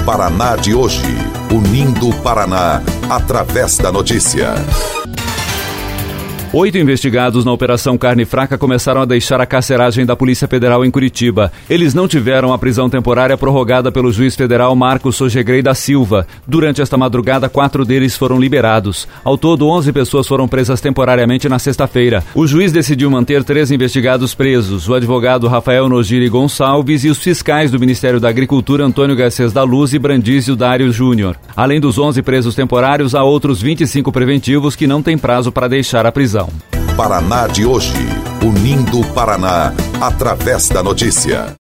Paraná de hoje, unindo o Paraná através da notícia. 8 investigados na Operação Carne Fraca começaram a deixar a carceragem da Polícia Federal em Curitiba. Eles não tiveram a prisão temporária prorrogada pelo juiz federal Marcos Sogegrey da Silva. Durante esta madrugada, 4 deles foram liberados. Ao todo, 11 pessoas foram presas temporariamente na sexta-feira. O juiz decidiu manter 3 investigados presos: o advogado Rafael Nogiri Gonçalves e os fiscais do Ministério da Agricultura Antônio Garcês da Luz e Brandísio Dário Júnior. Além dos 11 presos temporários, há outros 25 preventivos que não têm prazo para deixar a prisão. Paraná de hoje, unindo o Paraná através da notícia.